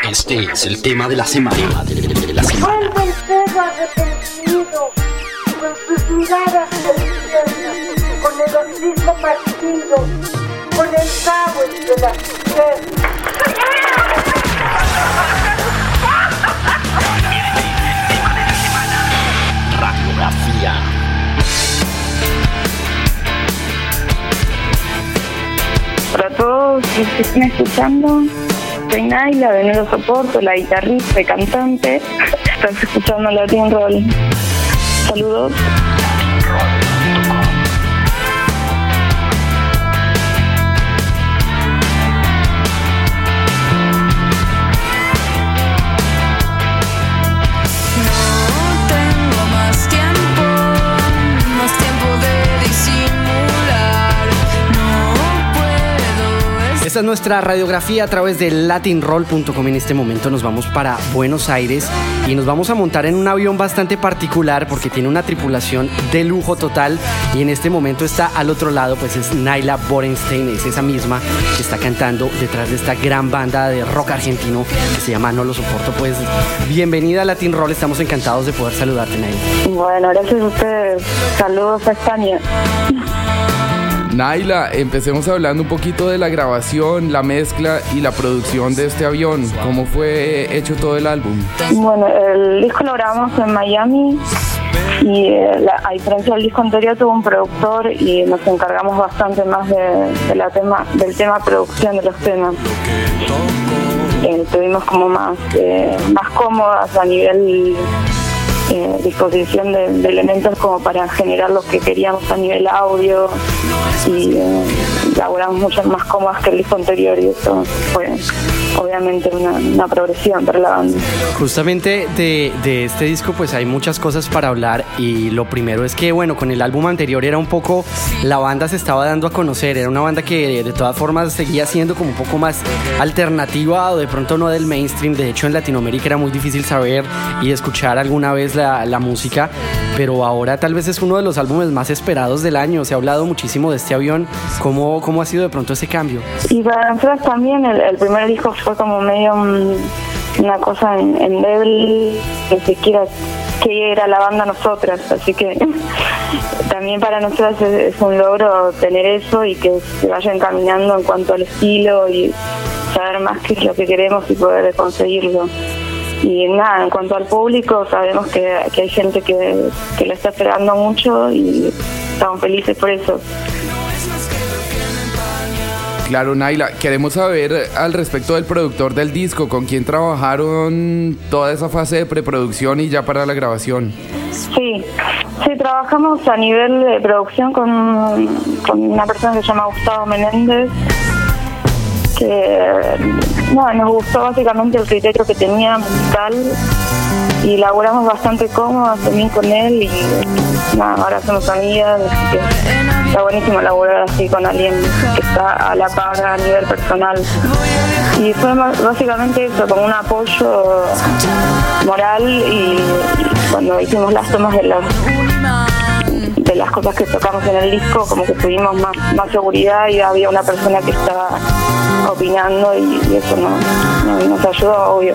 Este es el tema de la semana. Vuelve el perro arrepentido, con sus miradas perdidas, con el hocico partido, con el cabo entre las piernas. Radiografía. Para todos los que estén escuchando, soy Naila, de Nuevo Soporto, la guitarrista y cantante. Estás escuchando Latin Roll. Saludos. Esta es nuestra radiografía a través de latinroll.com. En este momento nos vamos para Buenos Aires y nos vamos a montar en un avión bastante particular porque tiene una tripulación de lujo total, y en este momento está al otro lado, pues es Naila Borenstein, es esa misma que está cantando detrás de esta gran banda de rock argentino que se llama No Lo Soporto. Pues bienvenida a Latin Roll, estamos encantados de poder saludarte, Naila. Bueno, gracias a ustedes. Saludos a España. Naila, empecemos hablando un poquito de la grabación, la mezcla y la producción de este avión. ¿Cómo fue hecho todo el álbum? Bueno, el disco lo grabamos en Miami y a diferencia del disco anterior tuvo un productor y nos encargamos bastante más del tema producción de los temas. Tuvimos como más cómodas a nivel disposición de elementos como para generar lo que queríamos a nivel audio, y laburamos mucho más cómodas que el disco anterior, y eso fue obviamente una progresión para la banda. Justamente de este disco pues hay muchas cosas para hablar, y lo primero es que bueno, con el álbum anterior era un poco, la banda se estaba dando a conocer, era una banda que de todas formas seguía siendo como un poco más alternativa o de pronto no del mainstream. De hecho en Latinoamérica era muy difícil saber y escuchar alguna vez la música, pero ahora tal vez es uno de los álbumes más esperados del año. Se ha hablado muchísimo de este avión. ¿Cómo ha sido de pronto ese cambio? Y para nosotros también el primer disco fue como medio una cosa endeble, que siquiera que era la banda nosotras, así que también para nosotras es un logro tener eso y que se vaya encaminando en cuanto al estilo y saber más qué es lo que queremos y poder conseguirlo. Y nada, en cuanto al público, sabemos que hay gente que lo está esperando mucho y estamos felices por eso. Claro, Naila, queremos saber al respecto del productor del disco, ¿con quién trabajaron toda esa fase de preproducción y ya para la grabación? Sí, trabajamos a nivel de producción con una persona que se llama Gustavo Menéndez, que nos gustó básicamente el criterio que tenía musical y laburamos bastante cómodos también con él, y ahora somos amigas, así que está buenísimo laburar así con alguien que está a la par a nivel personal. Y fue básicamente eso, como un apoyo moral, y cuando hicimos las tomas de las cosas que tocamos en el disco, como que tuvimos más seguridad y había una persona que estaba opinando, y eso nos ayudó, obvio.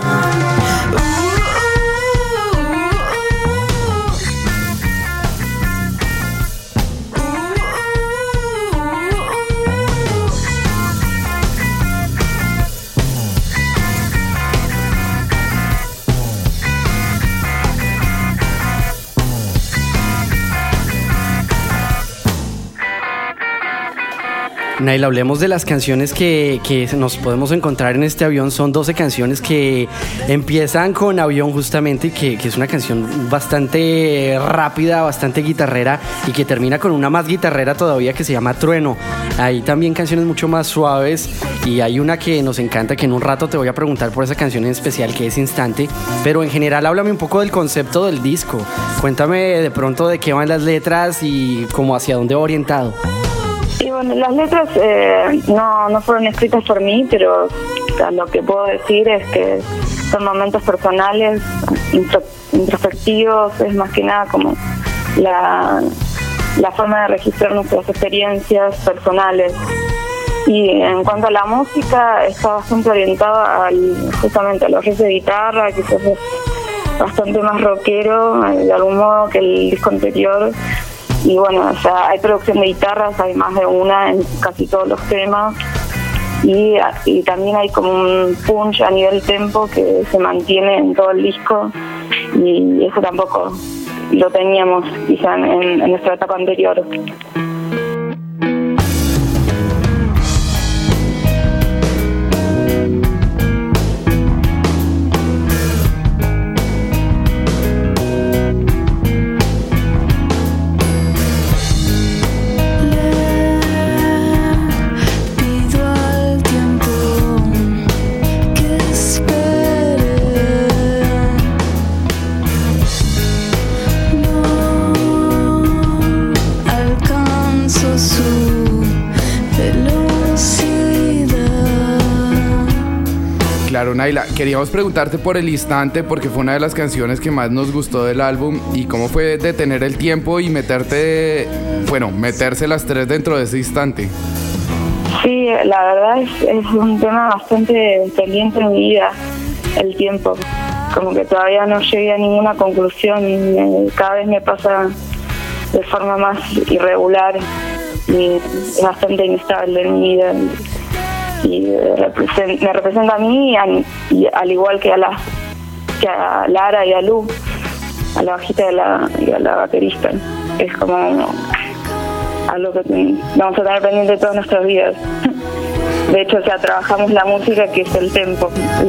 Naila, hablemos de las canciones que nos podemos encontrar en este avión. Son 12 canciones que empiezan con Avión justamente, que es una canción bastante rápida, bastante guitarrera, y que termina con una más guitarrera todavía que se llama Trueno. Hay también canciones mucho más suaves, y hay una que nos encanta, que en un rato te voy a preguntar por esa canción en especial, que es Instante. Pero en general háblame un poco del concepto del disco. Cuéntame de pronto de qué van las letras y cómo hacia dónde va orientado. Y bueno, las letras no fueron escritas por mí, pero lo que puedo decir es que son momentos personales, introspectivos, es más que nada como la forma de registrar nuestras experiencias personales. Y en cuanto a la música, está bastante orientada justamente a los riffs de guitarra, quizás es bastante más rockero de algún modo que el disco anterior. Y bueno, o sea, hay producción de guitarras, hay más de una en casi todos los temas. Y también hay como un punch a nivel tempo que se mantiene en todo el disco, y eso tampoco lo teníamos quizá en nuestra etapa anterior. Claro, Naila, queríamos preguntarte por El Instante porque fue una de las canciones que más nos gustó del álbum, y cómo fue de tener el tiempo y meterse las tres dentro de ese instante. Sí, la verdad es un tema bastante pendiente en mi vida, el tiempo. Como que todavía no llegué a ninguna conclusión, cada vez me pasa de forma más irregular y es bastante inestable en mi vida. Y me representa a mí y al igual que a Lara y a Lu, a la bajista y a la baterista. Es como algo que vamos a tener pendiente todas nuestras vidas. De hecho, o sea, trabajamos la música, que es el tiempo.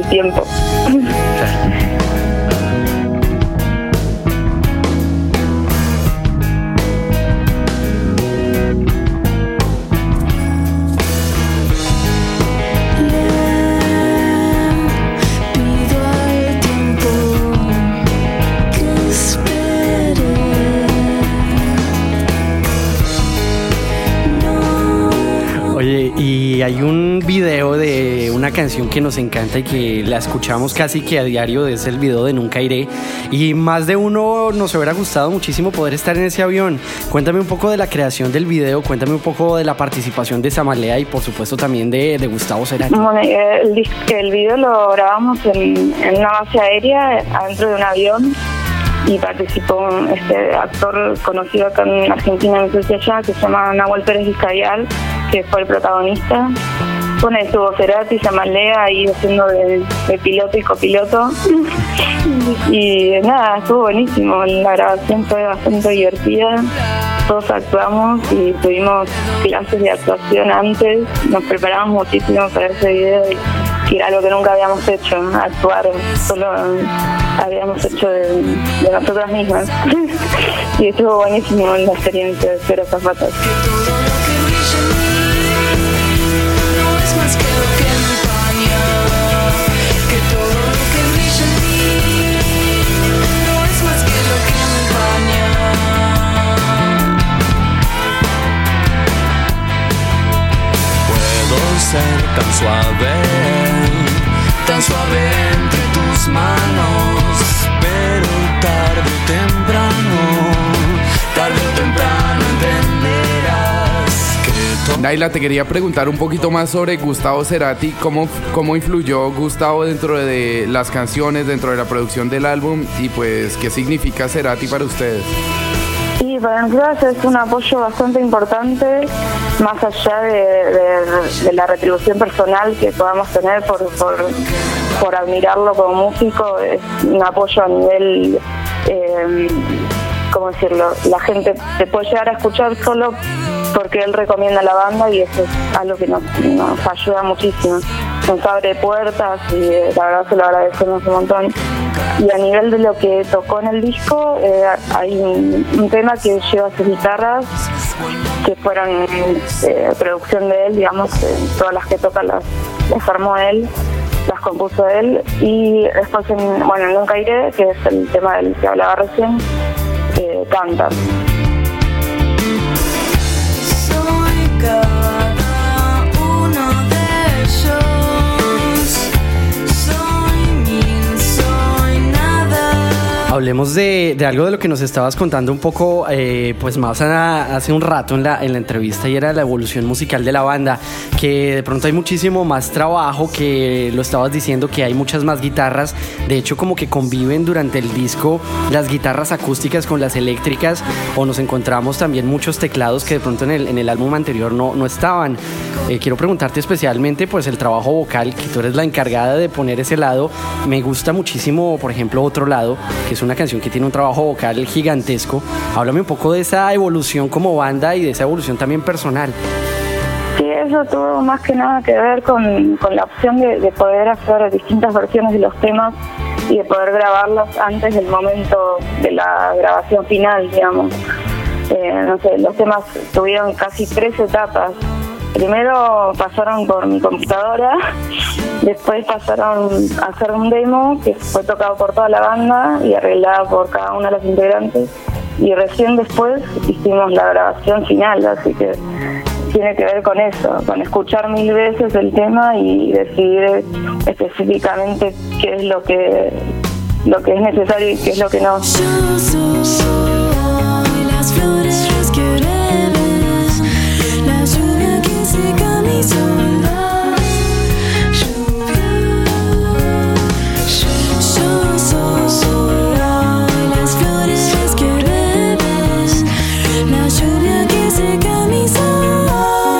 Y hay un video de una canción que nos encanta y que la escuchamos casi que a diario, es el video de Nunca Iré, y más de uno nos hubiera gustado muchísimo poder estar en ese avión. Cuéntame un poco de la creación del video, cuéntame un poco de la participación de Samalea y por supuesto también de Gustavo Cerati. Bueno, el video lo grabamos en una base aérea adentro de un avión, y participó este actor conocido acá en Argentina, en allá, que se llama Nahuel Pérez Vizcayal, que fue el protagonista. Bueno, estuvo Cerati, Samalea ahí haciendo de piloto y copiloto. Y nada, estuvo buenísimo. La grabación fue bastante divertida. Todos actuamos y tuvimos clases de actuación antes. Nos preparamos muchísimo para ese video, y era algo que nunca habíamos hecho, actuar. Solo habíamos hecho de nosotras mismas. Y estuvo buenísimo la experiencia de ser azafatas. Tan suave entre tus manos, pero tarde o temprano entenderás que Naila, te quería preguntar un poquito más sobre Gustavo Cerati. ¿Cómo influyó Gustavo dentro de las canciones, dentro de la producción del álbum, y pues qué significa Cerati para ustedes? Sí, para nosotros es un apoyo bastante importante, más allá de la retribución personal que podamos tener por admirarlo como músico. Es un apoyo a nivel, ¿cómo decirlo? La gente te puede llegar a escuchar solo porque él recomienda la banda, y eso es algo que nos ayuda muchísimo. Nos abre puertas y la verdad se lo agradecemos un montón. Y a nivel de lo que tocó en el disco, hay un tema que lleva sus guitarras, que fueron producción de él, digamos, todas las que toca las armó él, las compuso él. Y después en Nunca Iré, que es el tema del que hablaba recién, canta. Hablemos de algo de lo que nos estabas contando un poco, pues más hace un rato en la entrevista, y era la evolución musical de la banda, que de pronto hay muchísimo más trabajo, que lo estabas diciendo, que hay muchas más guitarras. De hecho, como que conviven durante el disco las guitarras acústicas con las eléctricas, o nos encontramos también muchos teclados que de pronto en el álbum anterior no estaban. Quiero preguntarte especialmente pues el trabajo vocal, que tú eres la encargada de poner ese lado. Me gusta muchísimo, por ejemplo, Otro Lado, que es una canción que tiene un trabajo vocal gigantesco. Háblame un poco de esa evolución como banda y de esa evolución también personal. Sí, eso tuvo más que nada que ver con la opción de poder hacer distintas versiones de los temas y de poder grabarlas antes del momento de la grabación final, digamos. No sé, los temas tuvieron casi 3 etapas. Primero pasaron por mi computadora, después pasaron a hacer un demo que fue tocado por toda la banda y arreglado por cada uno de los integrantes, y recién después hicimos la grabación final, así que tiene que ver con eso, con escuchar 1000 veces el tema y decidir específicamente qué es lo que es necesario y qué es lo que no. Yo soy las flores que bebes, la lluvia que seca mi soledad. Yo soy las flores que bebes, la lluvia que seca mi soledad.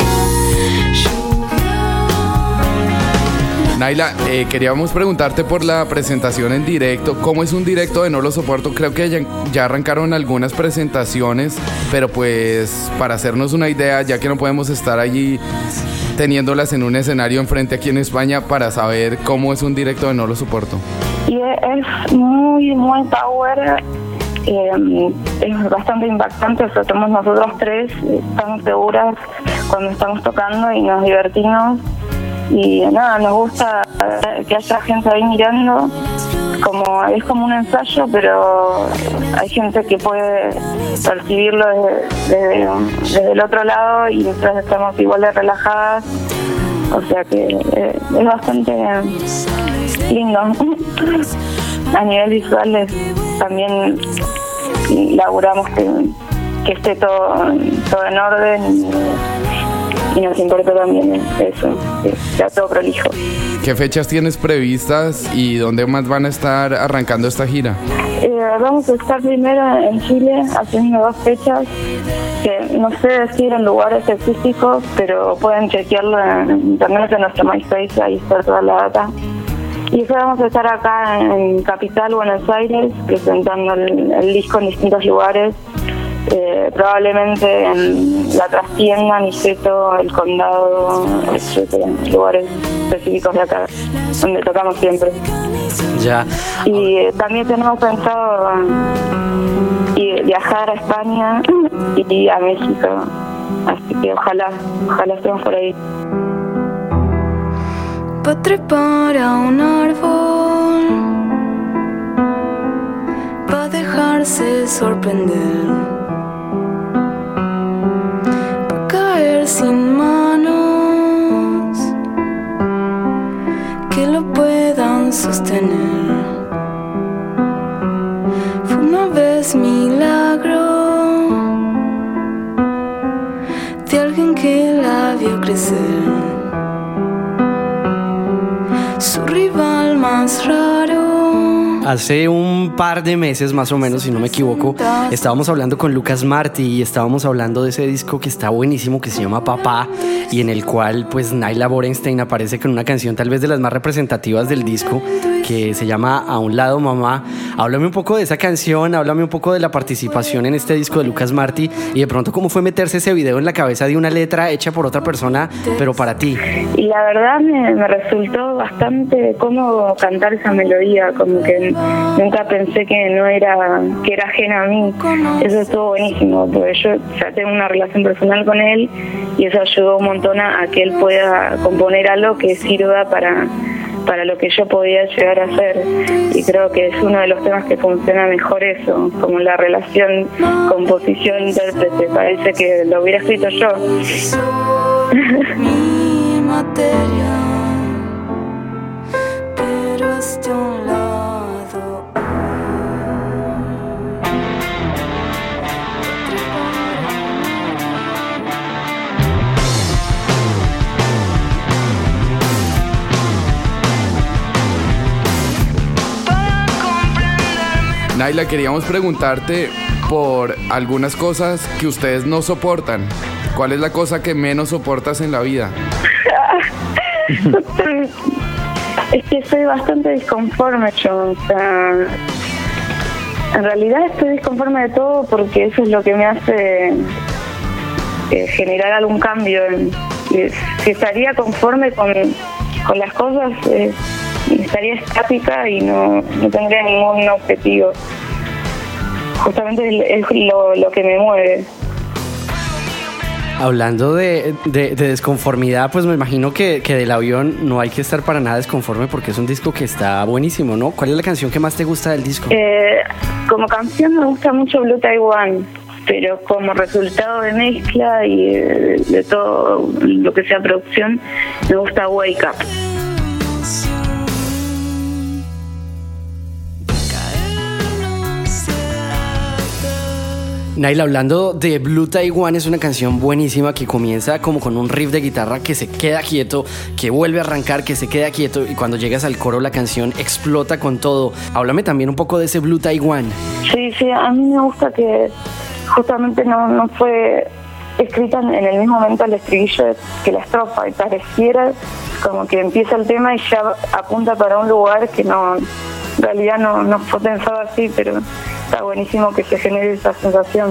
Naila, queríamos preguntarte por la presentación en directo. ¿Cómo es un directo de No Lo Soporto? Creo que ya arrancaron algunas presentaciones, pero pues para hacernos una idea, ya que no podemos estar allí teniéndolas en un escenario enfrente aquí en España, para saber cómo es un directo de No Lo Soporto. Y es muy power, es bastante impactante, o sea, somos nosotros 3, estamos seguras cuando estamos tocando y nos divertimos. Y nada, nos gusta que haya gente ahí mirando, es como un ensayo, pero hay gente que puede percibirlo desde el otro lado y nosotros estamos igual de relajadas, o sea que es bastante lindo. A nivel visual también laburamos que esté todo en orden, y nos importa también eso, que sea todo prolijo. ¿Qué fechas tienes previstas y dónde más van a estar arrancando esta gira? Vamos a estar primero en Chile haciendo 2 fechas, que no sé decir en lugares específicos, pero pueden chequearlo en internet, en nuestro MySpace, ahí está toda la data. Y después vamos a estar acá en Capital, Buenos Aires, presentando el disco en distintos lugares. Probablemente en La Trastienda, Niceto, El Condado, etcétera, lugares específicos de acá donde tocamos siempre. Ya. Y también tenemos pensado viajar a España y a México, así que ojalá estemos por ahí. Pa' trepar a un árbol, pa' dejarse sorprender, sin manos que lo puedan sostener. Fue una vez milagro de alguien que la vio crecer. Su rival más raro. Hace un par de meses más o menos, si no me equivoco, estábamos hablando con Lucas Martí y estábamos hablando de ese disco que está buenísimo, que se llama Papá, y en el cual pues Naila Borenstein aparece con una canción tal vez de las más representativas del disco, que se llama A un lado mamá. Háblame un poco de esa canción, háblame un poco de la participación en este disco de Lucas Martí, y de pronto cómo fue meterse ese video en la cabeza de una letra hecha por otra persona, pero para ti. Y la verdad me resultó bastante cómodo cantar esa melodía, como que nunca pensé que era ajena a mí. Eso estuvo buenísimo, porque yo ya tengo una relación personal con él y eso ayudó un montón a que él pueda componer algo que sirva para lo que yo podía llegar a hacer, y creo que es uno de los temas que funciona mejor eso, como la relación composición-intérprete. Parece que lo hubiera escrito yo. Mi materia, pero hasta un lado. Naila, queríamos preguntarte por algunas cosas que ustedes no soportan. ¿Cuál es la cosa que menos soportas en la vida? Es que soy bastante disconforme yo, o sea, en realidad estoy disconforme de todo porque eso es lo que me hace generar algún cambio. Si estaría conforme con las cosas, estaría estática y no tendría ningún objetivo. Justamente es lo que me mueve. Hablando de desconformidad, pues me imagino que del avión no hay que estar para nada desconforme porque es un disco que está buenísimo, ¿no? ¿Cuál es la canción que más te gusta del disco? Como canción me gusta mucho Blue Taiwan, pero como resultado de mezcla y de todo lo que sea producción, me gusta Wake Up. Naila, hablando de Blue Taiwan, es una canción buenísima que comienza como con un riff de guitarra que se queda quieto, que vuelve a arrancar, que se queda quieto y cuando llegas al coro la canción explota con todo. Háblame también un poco de ese Blue Taiwan. Sí, a mí me gusta que justamente no fue escrita en el mismo momento el estribillo que la estrofa y pareciera como que empieza el tema y ya apunta para un lugar que no, en realidad no fue pensado así, pero está buenísimo que se genere esa sensación.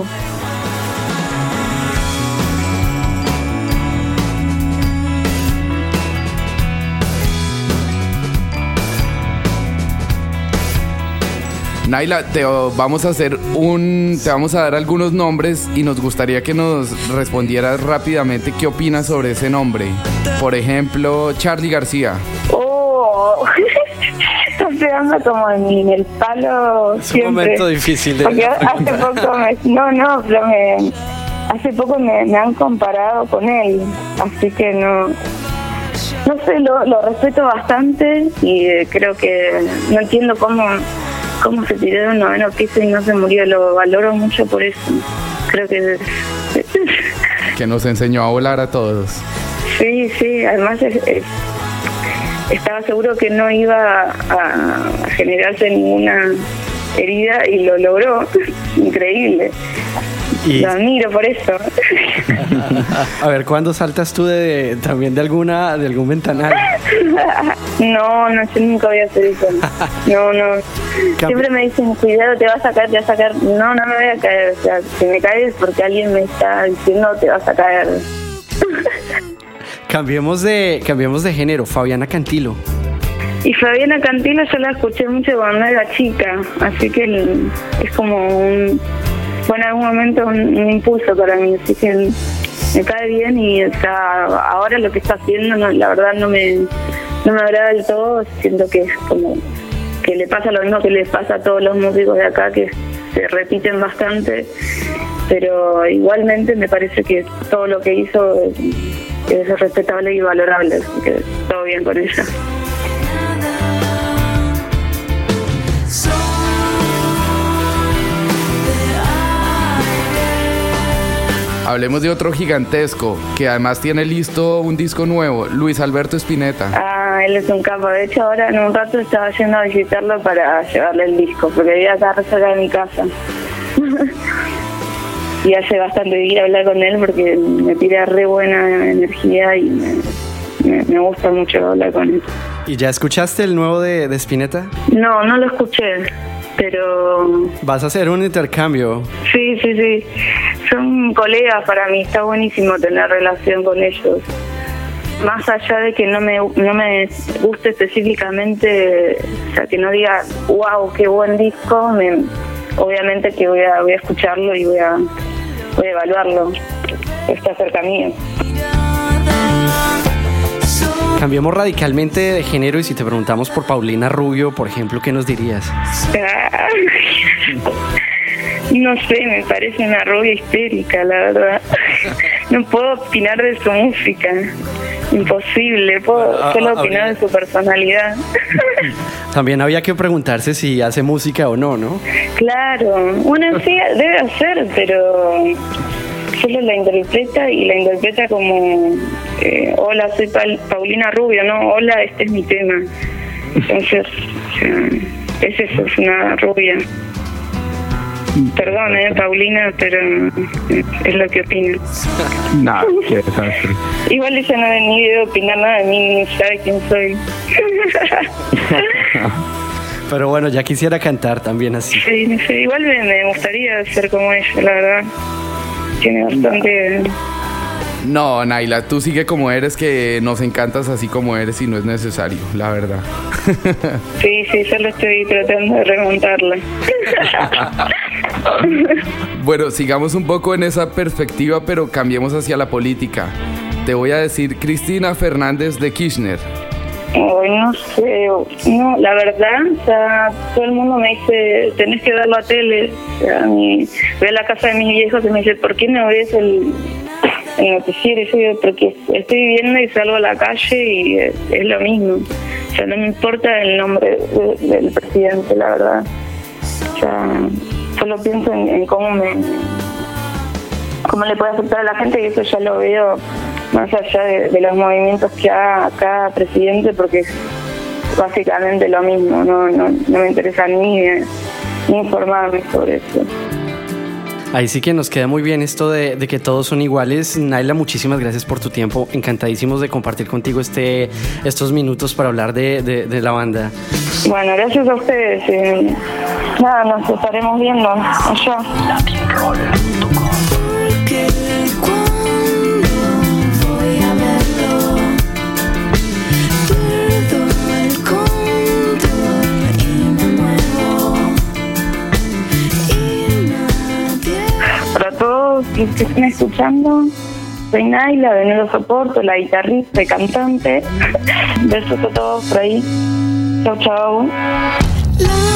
Naila, te vamos a dar algunos nombres y nos gustaría que nos respondieras rápidamente qué opinas sobre ese nombre. Por ejemplo, Charly García. Estás pegando como en el palo siempre. Es un momento difícil de porque hace poco hace poco me han comparado con él, así que no sé, lo respeto bastante y creo que no entiendo cómo se tiró de un noveno piso y no se murió. Lo valoro mucho por eso. Creo que que nos enseñó a volar a todos. Sí, además estaba seguro que no iba a generarse ninguna herida y lo logró. Increíble. Lo admiro por eso. A ver, ¿cuándo saltas tú también de algún ventanal? No, yo nunca voy a hacer eso. No. Siempre me dicen, cuidado, te vas a caer. No me voy a caer. O sea, si me caes porque alguien me está diciendo te vas a caer. Cambiemos de género. Fabiana Cantilo. Y Fabiana Cantilo yo la escuché mucho cuando era chica, así que es como fue en algún momento un impulso para mí, así que me cae bien y o sea, ahora lo que está haciendo la verdad no me agrada del todo. Siento que es como que le pasa lo mismo que les pasa a todos los músicos de acá, que se repiten bastante, pero igualmente me parece que todo lo que hizo es respetable y valorable, así que todo bien con ella. Hablemos de otro gigantesco, que además tiene listo un disco nuevo, Luis Alberto Spinetta. Él es un capo. De hecho, ahora en un rato estaba yendo a visitarlo para llevarle el disco, porque vivía acá cerca de mi casa. Y hace bastante ir a hablar con él porque me tira re buena energía y me gusta mucho hablar con él. ¿Y ya escuchaste el nuevo de Spinetta? No lo escuché, pero... ¿Vas a hacer un intercambio? Sí. Son colegas para mí, está buenísimo tener relación con ellos. Más allá de que no me guste específicamente, o sea, que no diga, wow, qué buen disco, obviamente que voy a escucharlo y voy a evaluarlo. Está cerca mío. Cambiamos radicalmente de género y si te preguntamos por Paulina Rubio, por ejemplo, ¿qué nos dirías? No sé, me parece una rubia histérica, la verdad. No puedo opinar de su música. Imposible, puedo solo opinar de su personalidad. También había que preguntarse si hace música o no, ¿no? Claro, una sí debe hacer, pero solo la interpreta y la interpreta como hola, soy Paulina Rubio, no, hola, este es mi tema. Entonces, es eso, es una rubia. Perdón, Paulina, pero es lo que opino. Nada, qué desastre. Igual ella no ni debe opinar nada de mí, ni sabe quién soy. Pero bueno, ya quisiera cantar también así. Sí, igual me gustaría ser como ella, la verdad. Tiene bastante... No, Naila, tú sigue como eres, que nos encantas así como eres y no es necesario, la verdad. Sí, solo estoy tratando de remontarla. Bueno, sigamos un poco en esa perspectiva, pero cambiemos hacia la política. Te voy a decir Cristina Fernández de Kirchner. No sé, no, la verdad, o sea, todo el mundo me dice, tenés que ver la tele. O sea, voy a la casa de mis viejos y me dice, ¿por qué no ves el noticiero? Y yo digo, porque estoy viviendo y salgo a la calle y es lo mismo. O sea, no me importa el nombre del presidente, la verdad. O sea, solo pienso en cómo le puede afectar a la gente, y eso ya lo veo más allá de los movimientos que haga cada presidente, porque es básicamente lo mismo. No me interesa ni informarme sobre eso. Ahí sí que nos queda muy bien esto de que todos son iguales. Naila, muchísimas gracias por tu tiempo. Encantadísimos de compartir contigo estos minutos para hablar de la banda. Bueno, gracias a ustedes. Nada, nos estaremos viendo allá. Porque cuando voy a verlo, pierdo el control y me muevo. Y nadie... Para todos los que estén escuchando, soy Naila, de Nuevo Soporto, la guitarrista y cantante. Besos a todos por ahí. Chau, chau.